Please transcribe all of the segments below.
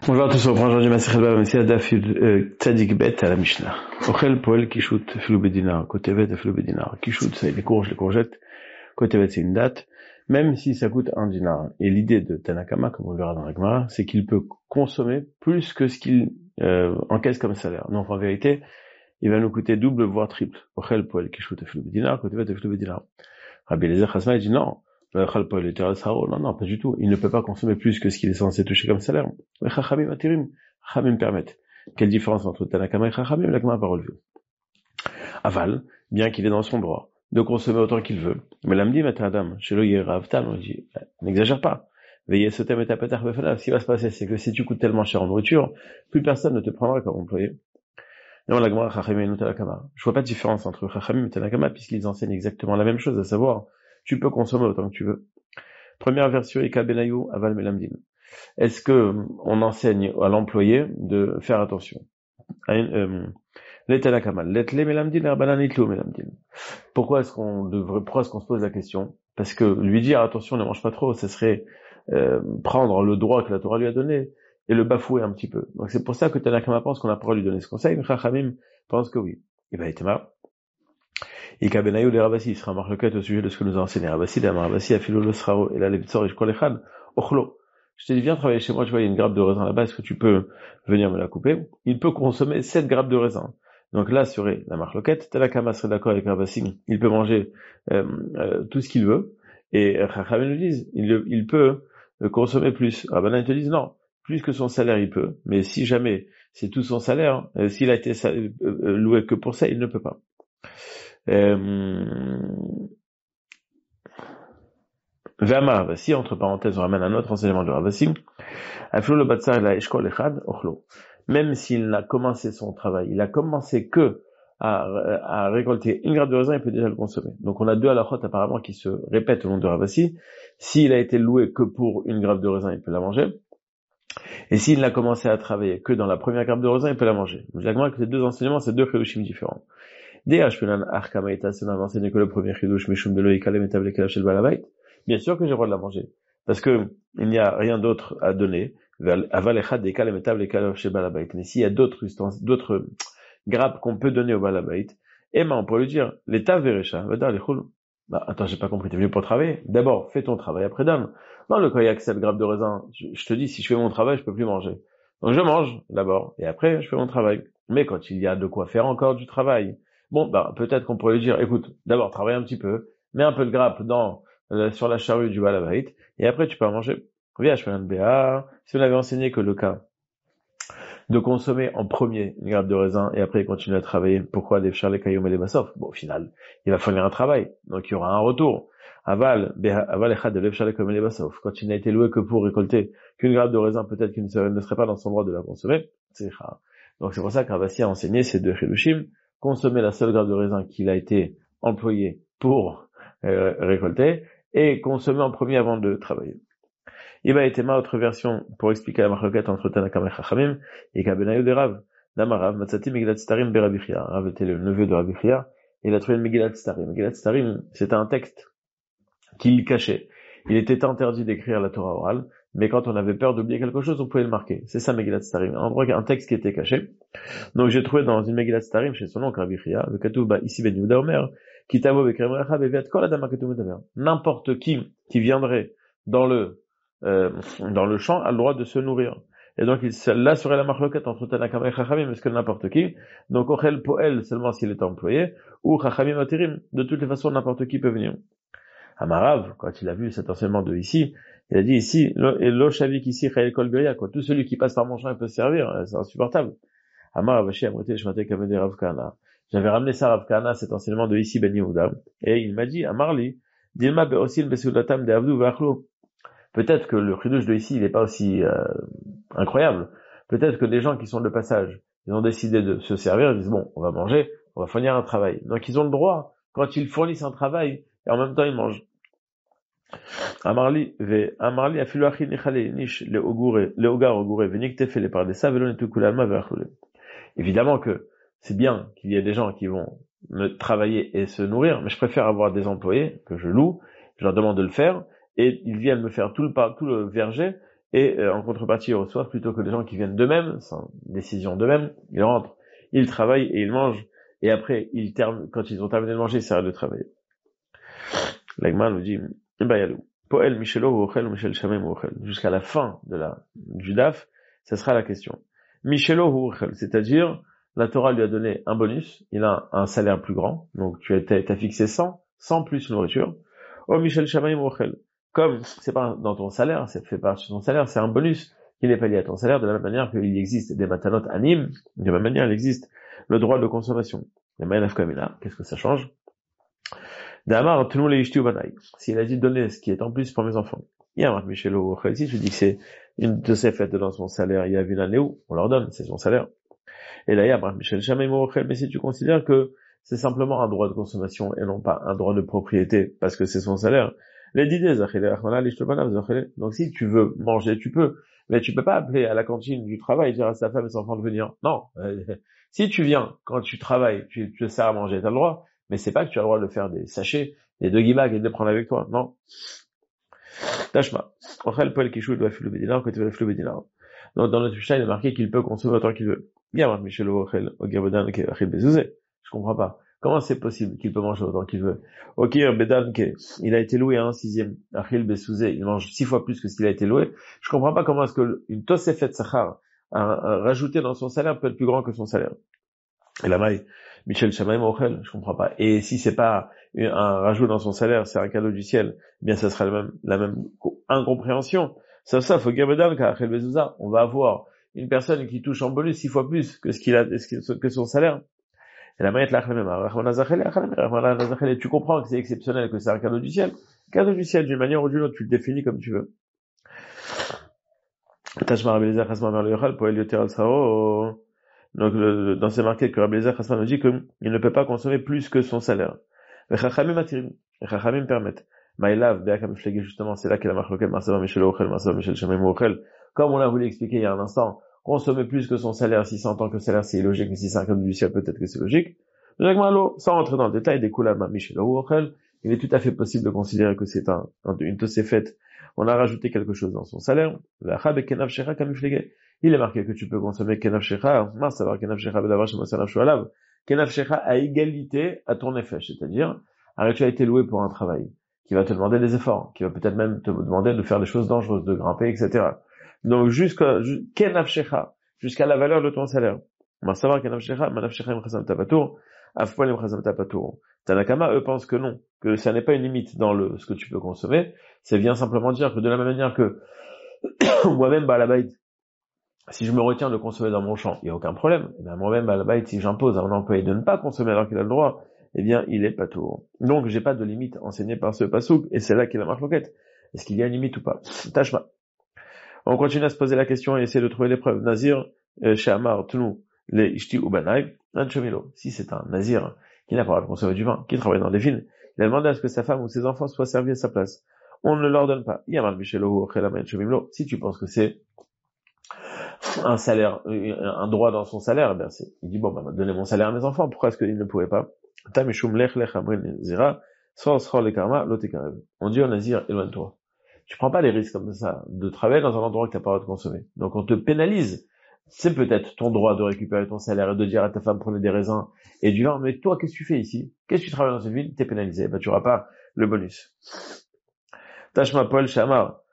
Bonjour à tous, on reprend aujourd'hui Masechet Bava Messiah Daf Tzadik Bet à la Mishnah. Ochel Poel Kishut Efilou Bedinar, côté Bet Efilou Bedinar. Kishut c'est les courges, les courgettes, côté Bet c'est une date, même si ça coûte un dinar. Et l'idée de Tanakama, comme on verra dans la Gemara, c'est qu'il peut consommer plus que ce qu'il encaisse comme salaire. Donc en vérité, il va nous coûter double voire triple. Ochel Poel Kishut Efilou Bedinar, côté Bet Efilou Bedinar. Rabbi Eliezer Chasma dit non. Non, non, pas du tout. Il ne peut pas consommer plus que ce qu'il est censé toucher comme salaire. Chachamim atirim. Chachamim permettent. Quelle différence entre Tanakama et Chachamim? La Gemara n'a pas relevé. Aval, bien qu'il est dans son droit de consommer autant qu'il veut. Mais l'amdi matadam, chez le Yeravtam, on dit, n'exagère pas. Veillez ce thème et tapetar befana. Ce qui va se passer, c'est que si tu coûtes tellement cher en nourriture, plus personne ne te prendra comme employé. Non, la Gemara Chachamim et Tanakama. Je vois pas de différence entre Chachamim et Tanakama puisqu'ils enseignent exactement la même chose, à savoir, tu peux consommer autant que tu veux. Première version, Eka Benayou, Aval Melamdim. Est-ce que on enseigne à l'employé de faire attention? Pourquoi est-ce qu'on se pose la question? Parce que lui dire attention, ne mange pas trop, ce serait prendre le droit que la Torah lui a donné et le bafouer un petit peu. Donc c'est pour ça que Tanakama pense qu'on a pas lui donner ce conseil, mais Chachamim pense que oui. Et ben Itema. Ika Benayou de Rabassi, il sera marloquette au sujet de ce que nous a enseigné Rabassi, Rabassi a filé le srao et la levitsor et shkolechad, ochlo. Je t'ai dit, viens travailler chez moi, tu vois, il y a une grappe de raisin là-bas, est-ce que tu peux venir me la couper? Il peut consommer 7 grappes de raisin. Donc là serait la marloquette, Tanakama serait d'accord avec Rabassi, il peut manger tout ce qu'il veut, et Chachamim nous disent, il peut consommer plus. Rabbanan te disent non, plus que son salaire il peut, mais si jamais c'est tout son salaire, s'il a été loué que pour ça, il ne peut pas. Vama Ravasi, entre parenthèses, on ramène un autre enseignement de Ravasi. Même s'il n'a commencé son travail, il a commencé que à récolter une grappe de raisin, il peut déjà le consommer. Donc on a deux halakhot apparemment qui se répètent au long de Ravasi. S'il a été loué que pour une grappe de raisin, il peut la manger. Et s'il n'a commencé à travailler que dans la première grappe de raisin, il peut la manger. Donc j'ai que ces deux enseignements, c'est deux chidushim différents. Bien sûr que j'ai le droit de la manger. Parce que il n'y a rien d'autre à donner. Mais s'il y a d'autres grappes qu'on peut donner au balabait, eh ben, on peut lui dire, l'état verecha, bah, attends, j'ai pas compris, t'es venu pour travailler? D'abord, fais ton travail, après donne. Non, le cas, il y a que 7 grappes de raisin. Je te dis, si je fais mon travail, je peux plus manger. Donc je mange, d'abord, et après, je fais mon travail. Mais quand il y a de quoi faire encore du travail, bon, bah, peut-être qu'on pourrait lui dire, écoute, d'abord, travaille un petit peu, mets un peu de grappe sur la charrue du balabait, et après, tu peux en manger. Si on avait enseigné que le cas de consommer en premier une grappe de raisin et après continuer à travailler, pourquoi les charles kayom et les bassof? Bon, au final, il va fournir un travail, donc il y aura un retour. Aval echad de lev charles kayom et les bassof. Quand il n'a été loué que pour récolter qu'une grappe de raisin, peut-être qu'il ne serait pas dans son droit de la consommer. Donc c'est pour ça qu'Ravasi a enseigné ces deux chidushim, consommer la seule grappe de raisin qu'il a été employé pour récolter, et consommer en premier avant de travailler. Iba et Tema, autre version, pour expliquer la marloquette entre Tanakama et Chachamim, et Kabenayu de Rav. Damarav, Matsati Megillat Starim Berabi Chia. Rav était le neveu de Rabbi Chia, et il a trouvé le Megillat Starim. Megillat Starim, c'était un texte qu'il cachait. Il était interdit d'écrire la Torah orale, mais quand on avait peur d'oublier quelque chose, on pouvait le marquer. C'est ça Megillat Starim. Un texte qui était caché. Donc j'ai trouvé dans une Megillat Starim, chez son oncle Rabbi Chia, le Katouba ici Ben Yehuda Omer, Kitavo Bekremrecha Bevet Kol Adam Akatum Daver. N'importe qui viendrait dans le champ a le droit de se nourrir. Et donc là serait la marloquette entre Tanakama et Chachamim, parce que n'importe qui. Donc Ochel Poel seulement s'il est employé, ou Chachamim Atirim, de toutes les façons n'importe qui peut venir. Amarav, quand il a vu cet enseignement de ici, il a dit ici, lo shavik ici Chayel Kol Beria, quoi. Tout celui qui passe par mon champ, il peut se servir, c'est insupportable. Amarav Vashi Amrité Shmate Kamede Rav Kahana. J'avais ramené ça à Rav Kahana, cet enseignement de ici Ben Yehuda, et il m'a dit, Amarli, Dilma Beosil Besulatam de Avdu Vachlo. Peut-être que le chidouche de ici, il n'est pas aussi incroyable. Peut-être que des gens qui sont de passage, ils ont décidé de se servir, ils disent bon, on va manger, on va fournir un travail. Donc ils ont le droit, quand ils fournissent un travail, et en même temps ils mangent. Amarli afiluachi nichale nish le ogar ogure venik tefele par des savelon et tout kulalma verchule. Évidemment que c'est bien qu'il y ait des gens qui vont travailler et se nourrir, mais je préfère avoir des employés que je loue, je leur demande de le faire, et ils viennent me faire tout le verger, et en contrepartie, ils reçoivent plutôt que les gens qui viennent d'eux-mêmes, sans décision d'eux-mêmes, ils rentrent, ils travaillent et ils mangent, et après, quand ils ont terminé de manger, ils s'arrêtent de travailler. L'Agma nous dit, Poel Michelo ou Ochel, Michel Shamem ou Ochel. Jusqu'à la fin du DAF, ce sera la question. Michelo ou Ochel, c'est-à-dire, la Torah lui a donné un bonus, il a un salaire plus grand, donc tu as fixé 100 plus nourriture. Oh Michel Shamem ou Ochel. Comme c'est pas dans ton salaire, ça fait partie de ton salaire, c'est un bonus qui n'est pas lié à ton salaire, de la même manière qu'il existe des matanot animes, de la même manière il existe le droit de consommation. Les maïnaf kamina, qu'est-ce que ça change? D'Amar, tout le monde les banaï. S'il a dit donner ce qui est en plus pour mes enfants. Il y a un Michelo, si tu dis que c'est une de ses fêtes dans son salaire, il y a vu l'année où on leur donne, c'est son salaire. Et là, il y a Michel jamais mais si tu considères que c'est simplement un droit de consommation et non pas un droit de propriété parce que c'est son salaire. Les idées, donc si tu veux manger, tu peux. Mais tu peux pas appeler à la cantine du travail et dire à sa femme et ses enfants de venir. Non. Si tu viens, quand tu travailles, tu te sers à manger, t'as le droit. Mais c'est pas que tu as le droit de faire des sachets, des doggy-bags et de les prendre avec toi. Non. Tashma. Donc, dans notre fichier, il est marqué qu'il peut consommer autant qu'il veut. Je comprends pas. Comment c'est possible qu'il peut manger autant qu'il veut? Il a été loué à un sixième. Il mange 6 fois plus que ce qu'il a été loué. Je comprends pas comment est-ce que une tosefet sachar, rajouté dans son salaire peut être plus grand que son salaire. Et la maille, Michel Shamaim Ochel, je comprends pas. Et si c'est pas un rajout dans son salaire, c'est un cadeau du ciel, eh bien ça sera la même incompréhension. Ça, faut Gabedan, on va avoir une personne qui touche en bonus 6 fois plus que que son salaire. Et la maille est la tu comprends que c'est exceptionnel, que c'est un cadeau du ciel. Cadeau du ciel, d'une manière ou d'une autre, tu le définis comme tu veux. Donc, dans ces marqués que Rabbi Eliezer Chasman nous dit qu'il ne peut pas consommer plus que son salaire. Les Chachamim permettent. Maïlav, Be'akam Flegé, justement, c'est là qu'est la marque Marsava Michel Ochel, Marsava Michel Shamem Ochel. Comme on l'a voulu expliquer il y a un instant, consommer plus que son salaire, si c'est en tant que salaire, c'est illogique, mais si c'est un cadeau du ciel, peut-être que c'est logique. Sans rentrer dans le détail des Koulama Michel Ochel, il est tout à fait possible de considérer que c'est une tosefet. On a rajouté quelque chose dans son salaire. Il est marqué que tu peux consommer Kenav Shecha, savoir Kenav Shecha Bedavar Shemasalav Shualav, Kenav Shecha à égalité à ton effet, c'est-à-dire, tu as été loué pour un travail, qui va te demander des efforts, qui va peut-être même te demander de faire des choses dangereuses, de grimper, etc. Donc, Kenav Shecha, jusqu'à la valeur de ton salaire. Savoir Kenav Shecha, Manav Shecha Imchazam Tapatur, Afpoil Imchazam Tapatur. Tanakama, eux, pensent que non, que ça n'est pas une limite dans ce que tu peux consommer, c'est bien simplement dire que de la même manière que moi-même, Balabait, si je me retiens de consommer dans mon champ, il n'y a aucun problème. Et bien, moi-même, Balabait, si j'impose à mon employé de ne pas consommer alors qu'il a le droit, eh bien, il est patour. Donc, j'ai pas de limite enseignée par ce pasouk, et c'est là qu'il a marqué l'enquête. Est-ce qu'il y a une limite ou pas? Tashma. On continue à se poser la question et essayer de trouver les preuves. Nazir, Shehamar, Tnu, les Ishti ou Banaï, Anchemilo. Si c'est un Nazir qui n'a pas le droit de consommer du vin, qui travaille dans des villes, il a demandé à ce que sa femme ou ses enfants soient servis à sa place. On ne leur donne pas. Si tu penses que c'est un salaire, un droit dans son salaire, ben il dit bon, donnez mon salaire à mes enfants. Pourquoi est-ce qu'il ne pourrait pas? On dit au Nazir, éloigne-toi. Tu prends pas les risques comme ça de travailler dans un endroit que tu n'as pas le droit de consommer. Donc on te pénalise. C'est peut-être ton droit de récupérer ton salaire et de dire à ta femme prenez des raisins et du vin, mais toi qu'est-ce que tu fais ici? Qu'est-ce que tu travailles dans cette ville? T'es pénalisé. Ben tu n'auras pas le bonus. Tashma Paul Shamar.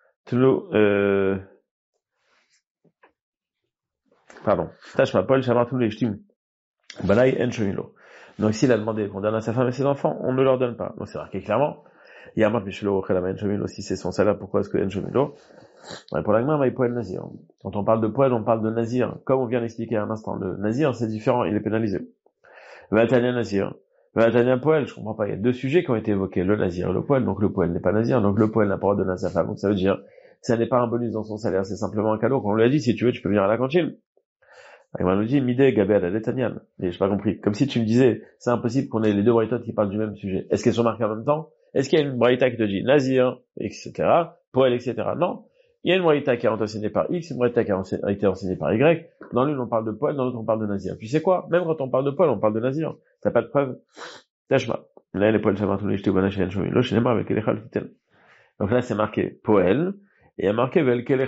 Tashma Paul Shamar Tulu Ishtim. Balai En Shomilo. Donc s'il a demandé qu'on donne à sa femme et ses enfants, on ne leur donne pas. Donc c'est marqué clairement. Yamat Mishelo Ochelama En Shomilo, si c'est son salaire, pourquoi est-ce que En Shomilo? Pour la Gemara, Poel Nazir. Quand on parle de poêle, on parle de Nazir. Comme on vient d'expliquer à un instant, le Nazir, c'est différent, il est pénalisé. Vatania Nazir. Vatania Poel, je comprends pas. Il y a 2 sujets qui ont été évoqués, le Nazir et le poêle. Donc le poêle n'est pas Nazir, donc le poêle n'a pas le droit de donner à sa femme. Donc ça veut dire, ça n'est pas un bonus dans son salaire, c'est simplement un cadeau. Quand on lui a dit, si tu veux, tu peux venir à la cantine. Il nous dit, Midé, Gabé, Letanian. Et j'ai pas compris. Comme si tu me disais, c'est impossible qu'on ait les 2 braïtotes qui parlent du même sujet. Est-ce qu'elles sont marquées en même temps? Est-ce qu'il y a une braïta qui te dit Nazir, etc., poêle, etc.? Non. Il y a une braïta qui a été enseignée par X, une braïta qui a été enseignée par Y. Dans l'une, on parle de poêle, dans l'autre, on parle de Nazir. Tu sais quoi? Même quand on parle de poêle, on parle de Nazir. T'as pas de preuve? Tashma. Là, les poêles, ça va tourner, j'étais bon, avec les avec. Donc là, c'est marqué poêle. Et il y a marqué,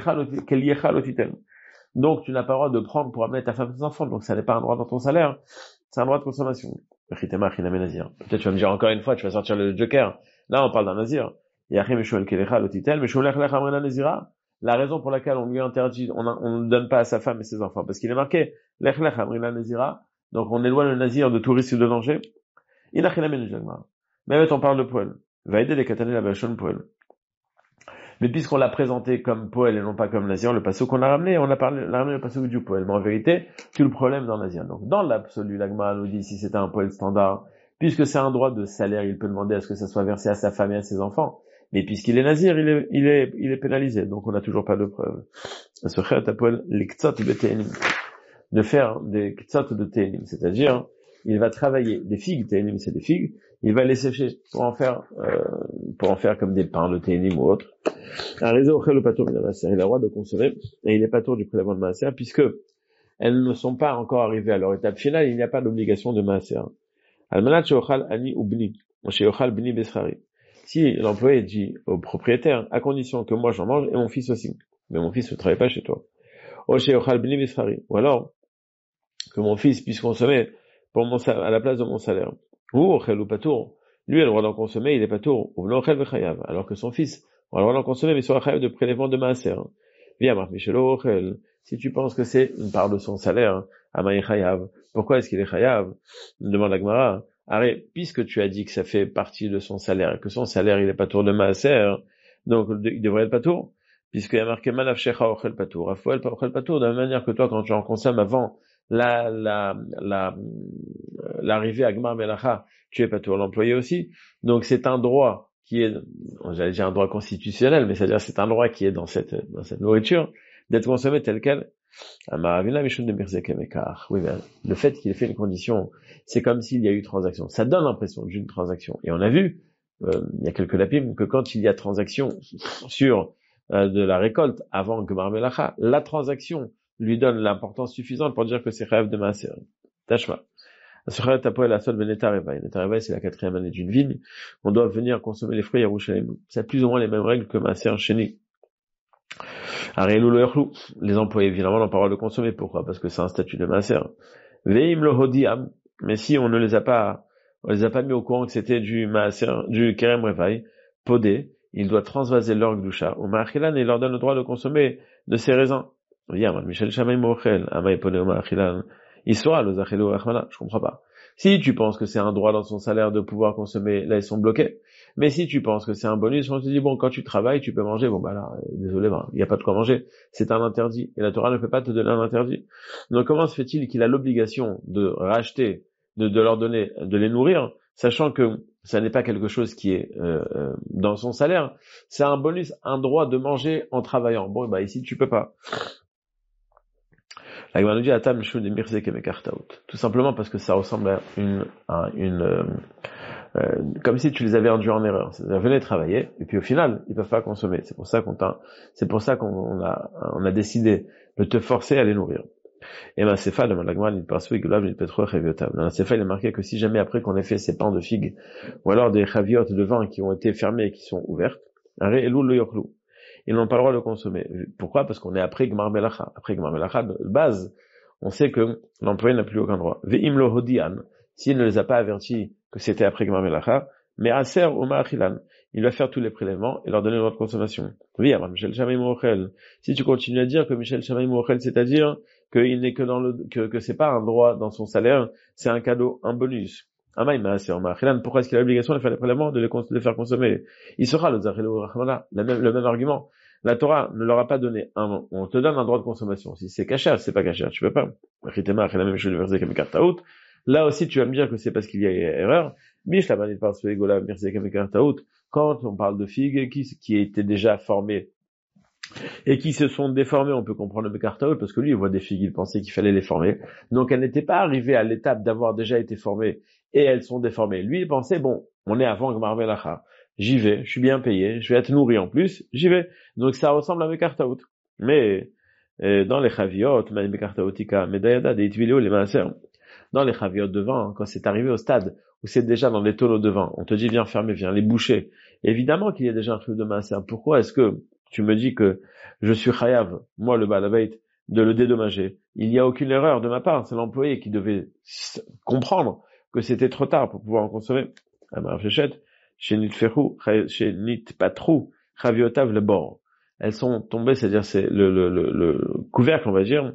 donc, tu n'as pas le droit de prendre pour amener ta femme et tes enfants. Donc, ça n'est pas un droit dans ton salaire. C'est un droit de consommation. Peut-être tu vas me dire encore une fois, tu vas sortir le joker. Là, on parle d'un nazir. La raison pour laquelle on lui interdit, on ne donne pas à sa femme et ses enfants, parce qu'il est marqué, donc on éloigne le nazir de tout risque de danger. Mais on parle de poêle. Va aider les katané la bachon poêle. Mais puisqu'on l'a présenté comme poêle et non pas comme nazir, le passeau qu'on a ramené, on a ramené le passeau du poêle. Mais en vérité, tout le problème dans nazir. Donc, dans l'absolu, l'agma nous dit si c'était un poêle standard, puisque c'est un droit de salaire, il peut demander à ce que ça soit versé à sa femme et à ses enfants. Mais puisqu'il est nazir, il est pénalisé. Donc, on n'a toujours pas de preuve. Ce chet appelle les ktsot de ténim. De faire des ktsot de ténim. C'est-à-dire, il va travailler des figues, ténim c'est des figues, il va les sécher pour en faire comme des pains de ténim ou autre. Un réseau auquel le patour, il a le droit de consommer, et il est patour du prélèvement de maaser, puisque elles ne sont pas encore arrivées à leur étape finale, il n'y a pas d'obligation de maaser. Almanat sheochal ani ou bni, sheochal bni beschari. Si l'employé dit au propriétaire, à condition que moi j'en mange et mon fils aussi, mais mon fils ne travaille pas chez toi. Ou sheochal bni beschari. Ou alors, que mon fils puisse consommer à la place de mon salaire. Ou ochel ou patour. Lui a le droit d'en consommer, il est patour. Ou ochel vechayav. Alors que son fils on va le droit d'en consommer, mais sur la chayav de prélèvement de maaser. Viens, Marc Michelo, si tu penses que c'est une part de son salaire, Amaï chayav, pourquoi est-ce qu'il est chayav? Demande la Gemara. Arrête, puisque tu as dit que ça fait partie de son salaire, que son salaire, il est pas tour de maaser, donc il devrait être pas tour, puisqu'il y a marqué Manav Shecha Ochel Patour. Rafael Ochel Patour, de la même manière que toi, quand tu en consommes avant l'arrivée à Gmar Melacha, tu es pas tour l'employé aussi. Donc c'est un droit qui est, j'allais dire un droit constitutionnel, mais c'est-à-dire c'est un droit qui est dans cette nourriture, d'être consommé tel quel. Oui, ben, le fait qu'il ait fait une condition, c'est comme s'il y a eu transaction. Ça donne l'impression d'une transaction. Et on a vu, il y a quelques lapim, que quand il y a transaction sur de la récolte avant Gmar Melacha, la transaction lui donne l'importance suffisante pour dire que c'est rêve de maaser. Tashma. C'est la 4e année d'une vigne. On doit venir consommer les fruits à Yerushalayim. C'est plus ou moins les mêmes règles que maaser chéni. Les employés, évidemment, n'ont pas le droit de consommer. Pourquoi? Parce que c'est un statut de maaser. Veim lo hodiam. Mais si on les a pas mis au courant que c'était du maaser, du kerem revaï, podé, il doit transvaser leur gdusha. Au maachilan, il leur donne le droit de consommer de ses raisins. Michel Shamaim Mochel, Amay Podé au maachilan. Je comprends pas. Si tu penses que c'est un droit dans son salaire de pouvoir consommer, là ils sont bloqués. Mais si tu penses que c'est un bonus, on te dit bon, quand tu travailles, tu peux manger. Bon bah là, désolé, il n'y a pas de quoi manger. C'est un interdit. Et la Torah ne peut pas te donner un interdit. Donc comment se fait-il qu'il a l'obligation de racheter, de leur donner, de les nourrir, sachant que ça n'est pas quelque chose qui est dans son salaire. C'est un bonus, un droit de manger en travaillant. Bon bah ici tu peux pas. La Gemara nous dit Atam Shou de Mirzek et Mekartaout. Tout simplement parce que ça ressemble à comme si tu les avais induits en erreur. C'est-à-dire, venez travailler, et puis au final, ils peuvent pas consommer. C'est pour ça qu'on a décidé de te forcer à les nourrir. Et ma Sefa, demande la Gemara, il passe il pétro chaviotav. Dans la Sefa, il est marqué que si jamais après qu'on ait fait ces pains de figues, ou alors des chaviotes de vin qui ont été fermées et qui sont ouvertes, elou lo yochlu. Ils n'ont pas le droit de consommer. Pourquoi? Parce qu'on est après Gmar Melacha. Après Gmar Melacha, de base, on sait que l'employé n'a plus aucun droit. Ve'im lo hodian, s'il ne les a pas avertis que c'était après Gmar Melacha, mais aser ou ma'achilan, il va faire tous les prélèvements et leur donner le droit de consommation. Oui, alors Michel Shamaim Ochel. Si tu continues à dire que Michel Shamaim Ochel, c'est-à-dire qu'il n'est que que c'est pas un droit dans son salaire, c'est un cadeau, un bonus. Pourquoi est-ce qu'il a l'obligation de faire les prélèvements, de les faire consommer? Il sera le même argument. La Torah ne leur a pas donné on te donne un droit de consommation. Si c'est cachère, c'est pas cachère, tu peux pas. Là aussi, tu vas me dire que c'est parce qu'il y a erreur. Quand on parle de figues qui étaient déjà formées et qui se sont déformées, on peut comprendre le Mekartaout, parce que lui, il voit des figues, il pensait qu'il fallait les former. Donc, elles n'étaient pas arrivées à l'étape d'avoir déjà été formées, et elles sont déformées. Lui, il pensait, bon, on est avant Gmar Melacha. J'y vais, je suis bien payé, je vais être nourri en plus, j'y vais. Donc, ça ressemble à Mekartaout. Mais, dans les chaviot, Mekartaoutika, Medayada, des Itvilio, les maaser, dans les chaviot de vin, quand c'est arrivé au stade où c'est déjà dans les tonneaux de vin, on te dit, viens fermer, viens les boucher. Évidemment qu'il y a déjà un truc de maaser. Pourquoi est-ce que tu me dis que je suis chayav, moi le Baal Habait, de le dédommager. Il n'y a aucune erreur de ma part, c'est l'employé qui devait comprendre que c'était trop tard pour pouvoir en consommer. Le bord. Elles sont tombées, c'est-à-dire c'est le couvercle, on va dire,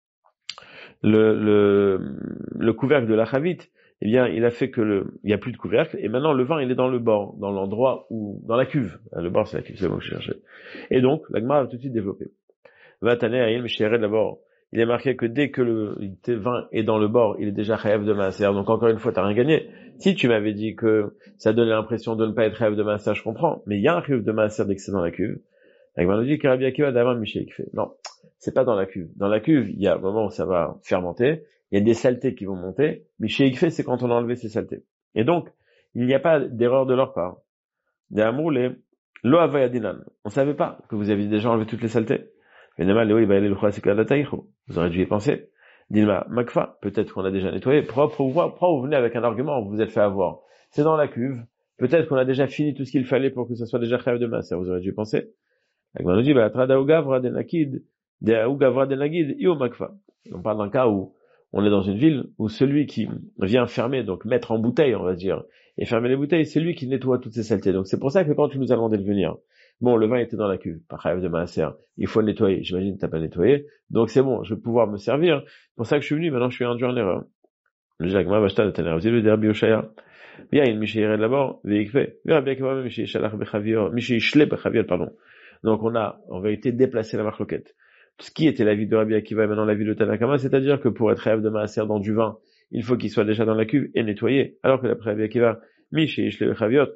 le couvercle de la chavite, eh bien, il a fait que il y a plus de couvercle, et maintenant le vin, il est dans le bord, dans l'endroit où, dans la cuve. Le bord, c'est la cuve, c'est le mot que je cherchais. Et donc, la Gemara va tout de suite développer. Va tanner à il d'abord. Il est marqué que dès que le vin est dans le bord, il est déjà chayav de maaser. Donc encore une fois, t'as rien gagné. Si tu m'avais dit que ça donnait l'impression de ne pas être chayav de maaser, je comprends. Mais il y a un chayav de maaser dès que c'est dans la cuve. La Gemara nous dit que Rabbi Akiva d'avant Michel qui fait. Non, c'est pas dans la cuve. Dans la cuve, il y a un moment où ça va fermenter. Il y a des saletés qui vont monter. Michel qui fait, c'est quand on a enlevé ces saletés. Et donc, il n'y a pas d'erreur de leur part. Lo avayadinan. On savait pas que vous aviez déjà enlevé toutes les saletés. Vous aurez dû y penser. Dilma, Makfa, peut-être qu'on a déjà nettoyé. Propre ou vous venez avec un argument, vous vous êtes fait avoir. C'est dans la cuve. Peut-être qu'on a déjà fini tout ce qu'il fallait pour que ça soit déjà chayav de maaser. Vous aurez dû y penser. On parle d'un cas où on est dans une ville où celui qui vient fermer, donc mettre en bouteille, on va dire, et fermer les bouteilles, c'est lui qui nettoie toutes ces saletés. Donc c'est pour ça que quand tu nous as demandé de venir, bon, le vin était dans la cuve, par chayav de maaser, il faut le nettoyer. J'imagine que t'as pas nettoyé, donc c'est bon, je vais pouvoir me servir. C'est pour ça que je suis venu. Maintenant, je suis induit en erreur. Le Jacma Vashta de Taner, le derby au Shaya. Bien, il Michel Yered d'abord, véhicule. Verra bien que même Michel Shalach Bechavior, Michel Shle Bechavior, pardon. Donc on a, en vérité, déplacé la marloquette. Ce qui était l'avis de Rabbi Akiva et maintenant l'avis de Tanakama, c'est-à-dire que pour être chayav de maaser dans du vin, il faut qu'il soit déjà dans la cuve et nettoyé. Alors que d'après Rabbi Akiva, Michel Shle Bechavior,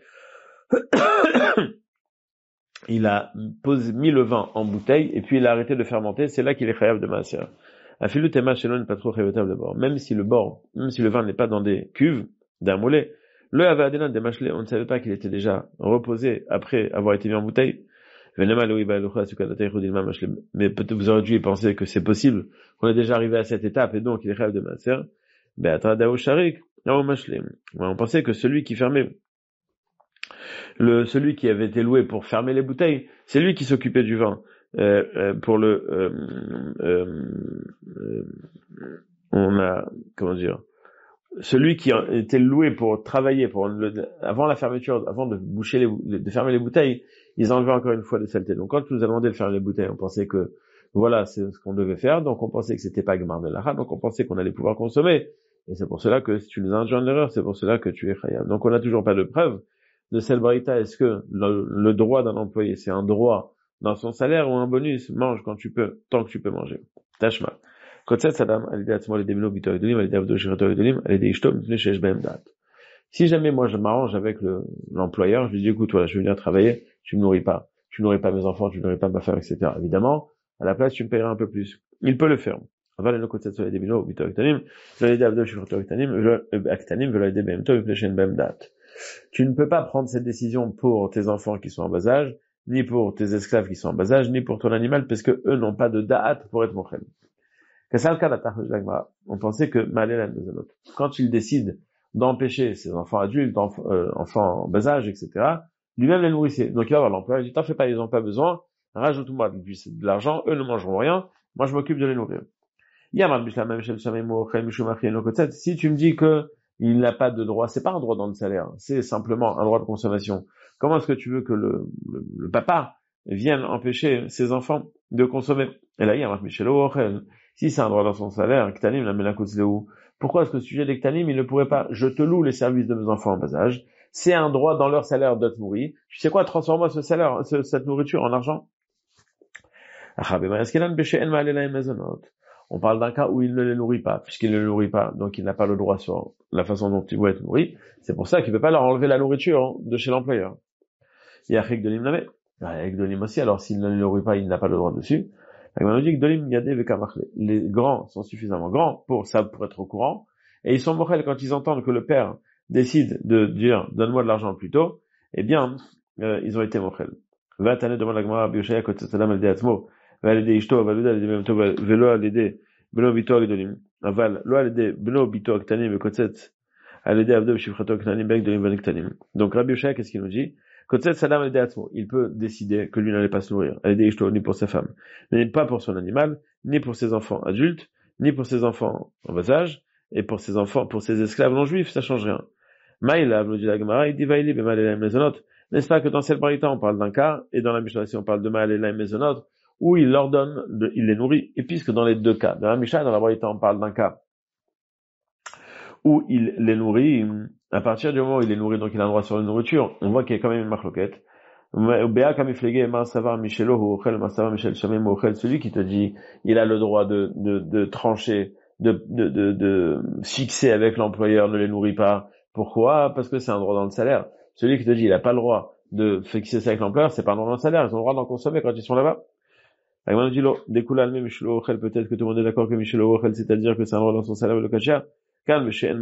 il a mis le vin en bouteille et puis il a arrêté de fermenter, c'est là qu'il est chayav de maaser. Afilu tema shelon pas trop chayav d'abord. Même si le vin n'est pas dans des cuves, d'un mollet, le avadena des machelés, on ne savait pas qu'il était déjà reposé après avoir été mis en bouteille. Mais peut-être vous aurez dû y penser que c'est possible, qu'on est déjà arrivé à cette étape et donc il est chayav de maaser. On pensait que celui qui fermait celui qui avait été loué pour fermer les bouteilles, c'est lui qui s'occupait du vin. Pour on a, comment dire, celui qui était loué pour travailler, avant la fermeture, avant de de fermer les bouteilles, ils enlevaient encore une fois des saletés. Donc quand tu nous as demandé de fermer les bouteilles, on pensait que, voilà, c'est ce qu'on devait faire, donc on pensait que c'était pas Gemar Melacha, donc on pensait qu'on allait pouvoir consommer. Et c'est pour cela que si tu nous as induit en erreur, c'est pour cela que tu es chayav. Donc on n'a toujours pas de preuve de cette barita. Est-ce que le droit d'un employé, c'est un droit dans son salaire ou un bonus? Mange quand tu peux, tant que tu peux manger. Tashma. Si jamais moi je m'arrange avec l'employeur, je lui dis écoute, voilà, je vais venir travailler, tu me nourris pas mes enfants, tu ne nourris pas ma femme, etc. Évidemment, à la place tu me payeras un peu plus. Il peut le faire. Tu ne peux pas prendre cette décision pour tes enfants qui sont en bas âge, ni pour tes esclaves qui sont en bas âge, ni pour ton animal, parce que eux n'ont pas de da'at pour être mochel. On pensait que quand il décide d'empêcher ses enfants adultes, enfants en bas âge, etc., lui-même les nourrissait. Donc il va voir l'employeur, il dit, t'en fais pas, ils n'ont pas besoin, rajoute-moi de l'argent, eux ne mangeront rien, moi je m'occupe de les nourrir. Si tu me dis que il n'a pas de droit, c'est pas un droit dans le salaire, c'est simplement un droit de consommation. Comment est-ce que tu veux que le papa vienne empêcher ses enfants de consommer? Et là, il y a si c'est un droit dans son salaire, Ktanim, la Melakotsleu, pourquoi est-ce que le sujet des Ktanim, il ne pourrait pas, je te loue les services de mes enfants en bas âge, c'est un droit dans leur salaire de te nourrir, tu sais quoi, transforme-moi ce salaire, cette nourriture en argent. On parle d'un cas où il ne les nourrit pas, puisqu'il ne les nourrit pas, donc il n'a pas le droit sur la façon dont il doit être nourri, c'est pour ça qu'il ne peut pas leur enlever la nourriture de chez l'employeur. Il y a Chek Dolim avec Dolim aussi, alors s'il ne les nourrit pas, il n'a pas le droit dessus. Les grands sont suffisamment grands pour être au courant, et ils sont mochel quand ils entendent que le père décide de dire donne-moi de l'argent plus tôt, eh bien ils ont été mochel. Vatane demande la Gemara Bioshaya Kotzet Salam al Deatzmo, Valide Ishto, Valuda al Memto, Velo al Beno Bito Agdolim, Aval, Lo al Beno Bito Aktanim, Kotzet, al Abdo Shifrato Aktanim, Bek Dolim Vaniktanim. Donc Rabbi Yoshaya, qu'est-ce qu'il nous dit? Kotset Salam al Deatzmo, il peut décider que lui n'allait pas se nourrir, aller des ni pour sa femme, mais pas pour son animal, ni pour ses enfants adultes, ni pour ses enfants en bas âge, et pour ses enfants, pour ses esclaves non juifs, ça change rien. Maïla, nous dit la Gemara, il dit Vaïli, Bemalelaim Mezonot. N'est-ce pas que dans cette barita, on parle d'un cas, et dans la Mishnah aussi, on parle de Maalelaim Mezonot, où il leur donne, il les nourrit, et puisque dans les deux cas, dans la Mishnah et dans la barita, on parle d'un cas où il les nourrit, à partir du moment où il les nourrit, donc il a un droit sur la nourriture, on voit qu'il y a quand même une marloquette. Celui qui te dit, il a le droit de trancher, de fixer avec l'employeur, ne les nourrit pas. Pourquoi? Parce que c'est un droit dans le salaire. Celui qui te dit, il a pas le droit de fixer ça avec l'employeur, c'est pas un droit dans le salaire. Ils ont le droit d'en consommer quand ils sont là-bas. Peut-être que tout le monde est d'accord que Michelo, c'est-à-dire que c'est un droit dans son salaire, le kachia. La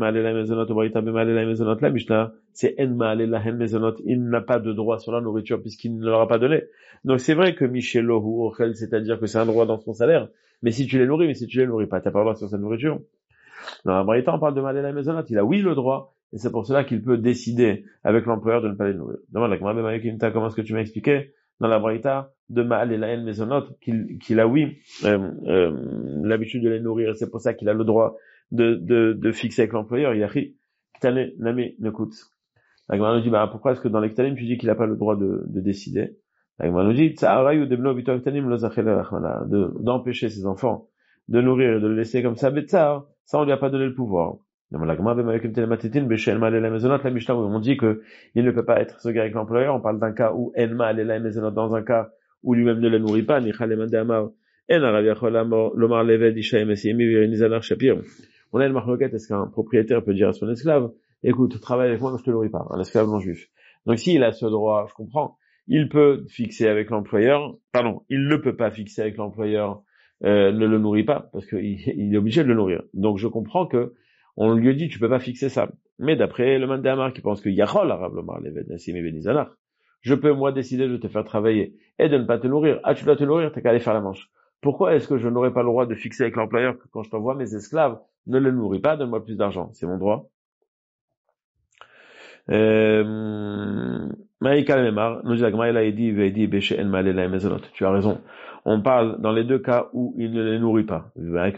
Mishnah, c'est il n'a pas de droit sur la nourriture puisqu'il ne leur a pas donné. Donc c'est vrai que Michelo ou Ochel, c'est-à-dire que c'est un droit dans son salaire, mais si tu les nourris, mais si tu les nourris pas, t'as pas le droit sur cette nourriture. Dans la Braïta, on parle de Malela Mezonot, il a oui le droit, et c'est pour cela qu'il peut décider avec l'employeur de ne pas les nourrir. Demande la Gemara, comment est-ce que tu m'as expliqué dans la Braïta de Malela Mezonot qu'il a oui l'habitude de les nourrir, et c'est pour ça qu'il a le droit de fixer avec l'employeur. Il a ri, Ktane, Nami, Nekut. La Gemara nous dit, pourquoi est-ce que dans les Ktanim, tu dis qu'il n'a pas le droit de décider? La Gemara nous dit, d'empêcher ses enfants de nourrir et de le laisser comme ça, ça on lui a pas donné le pouvoir. La Mishnah, on dit que il ne peut pas être ce gars avec l'employeur. On parle d'un cas où Enma alela mezonot, dans un cas où lui-même ne le nourrit pas. On a une marloquette, est-ce qu'un propriétaire peut dire à son esclave, écoute, travaille avec moi, mais je te nourris pas, un esclave non juif. Donc s'il a ce droit, je comprends, il peut fixer avec l'employeur, il ne peut pas fixer avec l'employeur, ne le nourrit pas, parce qu'il est obligé de le nourrir. Donc je comprends que on lui dit, tu peux pas fixer ça. Mais d'après le Mandamar qui pense que Yachol Arav Lomar Leved Nassim et Benizanach, je peux moi décider de te faire travailler et de ne pas te nourrir. Ah, tu dois te nourrir, t'as qu'à aller faire la manche. Pourquoi est-ce que je n'aurais pas le droit de fixer avec l'employeur que quand je t'envoie mes esclaves, ne le nourris pas, donne-moi plus d'argent. C'est mon droit. Tu as raison. On parle dans les deux cas où il ne les nourrit pas. Mais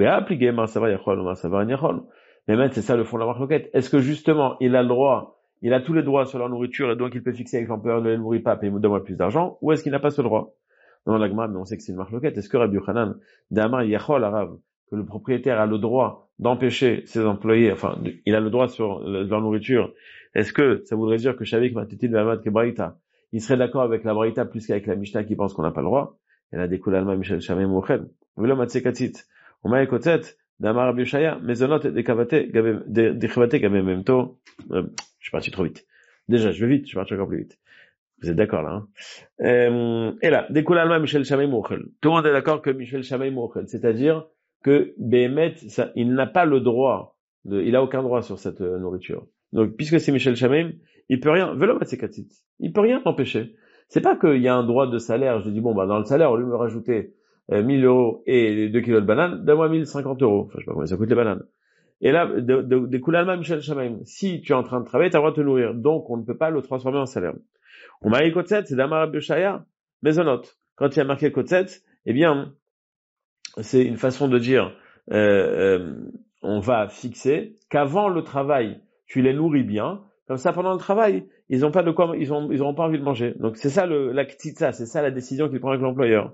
même c'est ça le fond de la marloquette. Est-ce que justement il a le droit, il a tous les droits sur la nourriture et donc il peut fixer avec l'employeur, ne les nourrit pas, paye donne-moi plus d'argent, ou est-ce qu'il n'a pas ce droit? Non, l'agma, mais on sait que c'est une marloquette. Est-ce que Rabbi Yochanan, d'Amar Yachol Arav, que le propriétaire a le droit d'empêcher ses employés, il a le droit sur leur nourriture. Est-ce que ça voudrait dire que Shavik Matitin Vamad Kebraïta, il serait d'accord avec la Braïta plus qu'avec la Mishnah qui pense qu'on n'a pas le droit? Elle a découlé Alma Michel Shamay Mouched. Velo Matsekatit. On m'a écouté, d'Amar Rabbi Shaya, Mezonot Dekavate Gabem Memto. Je suis parti trop vite. Déjà, je vais vite, je suis parti encore plus vite. Vous êtes d'accord là, hein? Et là, découle Alma Michel Shamay Mouched. Tout le monde est d'accord que Michel Shamay Mouched, c'est-à-dire que Behemet, il n'a pas le droit il a aucun droit sur cette nourriture. Donc, puisque c'est Michel Shamay, il peut rien, Velo Matsekatit. Il peut rien empêcher. C'est pas qu'il y a un droit de salaire, je dis dans le salaire, au lieu de me rajouter 1000 euros et 2 kilos de bananes, donne-moi 1050 euros. Enfin, je sais pas combien ça coûte les bananes. Et là, de Koulalma Michel Shamaim, si tu es en train de travailler, tu as le droit de te nourrir. Donc, on ne peut pas le transformer en salaire. On m'a dit Kotset, c'est d'Amar Abishaya, Mezonot. Quand il y a marqué Kotset, eh bien, c'est une façon de dire, on va fixer qu'avant le travail, tu les nourris bien. Comme ça, pendant le travail, ils ont pas de quoi, ils auront pas envie de manger. Donc, c'est ça la ktitsa, c'est ça la décision qu'il prend avec l'employeur.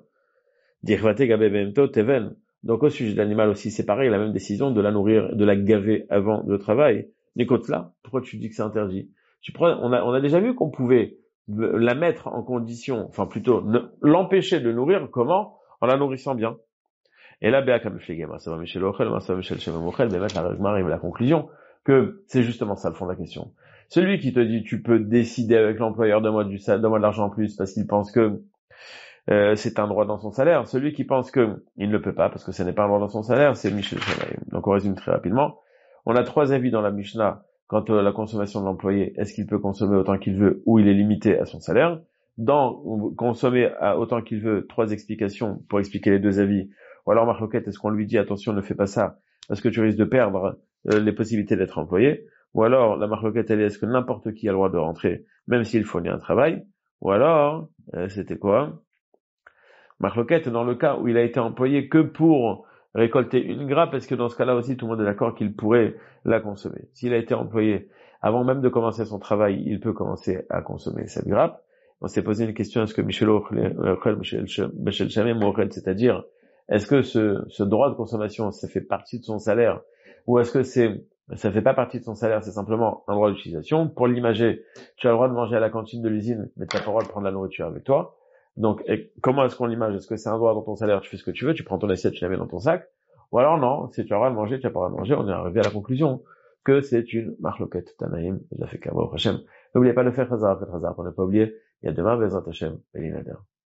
Donc, au sujet de l'animal aussi, c'est pareil, la même décision de la nourrir, de la gaver avant le travail. Là, pourquoi tu dis que c'est interdit? On a déjà vu qu'on pouvait la mettre en condition, l'empêcher de nourrir, comment? En la nourrissant bien. Et là, la conclusion que c'est justement ça le fond de la question. Celui qui te dit tu peux décider avec l'employeur, donne-moi de l'argent en plus parce qu'il pense que c'est un droit dans son salaire. Celui qui pense que il ne peut pas parce que ce n'est pas un droit dans son salaire, c'est Michel Shamaim. Donc on résume très rapidement. On a 3 avis dans la Mishnah quant à la consommation de l'employé. Est-ce qu'il peut consommer autant qu'il veut ou il est limité à son salaire? Dans consommer autant qu'il veut, 3 explications pour expliquer les 2 avis. Ou alors Marloquette, est-ce qu'on lui dit attention, ne fais pas ça parce que tu risques de perdre les possibilités d'être employé? Ou alors, la marloquette, elle est, est-ce que n'importe qui a le droit de rentrer, même s'il fournit un travail? Ou alors, c'était quoi? Marloquette, dans le cas où il a été employé que pour récolter une grappe, est-ce que dans ce cas-là aussi, tout le monde est d'accord qu'il pourrait la consommer? S'il a été employé avant même de commencer son travail, il peut commencer à consommer cette grappe. On s'est posé une question, est-ce que c'est-à-dire, est-ce que ce droit de consommation, ça fait partie de son salaire, ou est-ce que ça fait pas partie de son salaire, c'est simplement un droit d'utilisation? Pour l'imager, tu as le droit de manger à la cantine de l'usine, mais tu n'as pas le droit de prendre la nourriture avec toi. Donc, comment est-ce qu'on l'image? Est-ce que c'est un droit dans ton salaire, tu fais ce que tu veux, tu prends ton assiette, tu la mets dans ton sac? Ou alors non, si tu as le droit de manger, tu n'as pas le droit de manger, on est arrivé à la conclusion que c'est une marloquette. Tanaïm, Jafek Kabo, Hashem. N'oubliez pas de faire Khazar, pour ne pas oublier, il y a demain, Bezrat Hashem, Elinader.